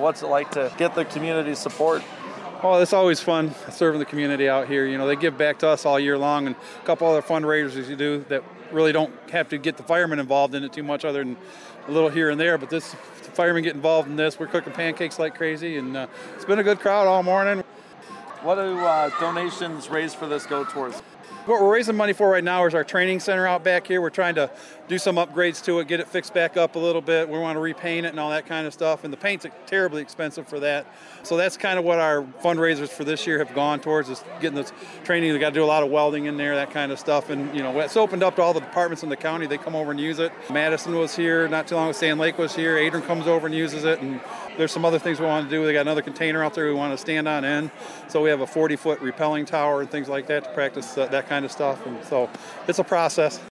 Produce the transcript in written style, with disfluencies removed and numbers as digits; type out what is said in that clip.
What's it like to get the community support? Oh, it's always fun serving the community out here. You know, they give back to us all year long, and a couple other fundraisers you do that really don't have to get the firemen involved in it too much other than a little here and there. But this, the firemen get involved in this. We're cooking pancakes like crazy, and it's been a good crowd all morning. What do donations raised for this go towards? What we're raising money for right now is our training center out back here. We're trying to do some upgrades to it, get it fixed back up a little bit. We want to repaint it and all that kind of stuff. And the paint's terribly expensive for that. So that's kind of what our fundraisers for this year have gone towards, is getting this training. They got to do a lot of welding in there, that kind of stuff. And, you know, it's opened up to all the departments in the county. They come over and use it. Madison was here not too long ago. Sand Lake was here. Adrian comes over and uses it. And there's some other things we want to do. They got another container out there we want to stand on end. So we have a 40-foot rappelling tower and things like that to practice that kind of stuff. And so it's a process.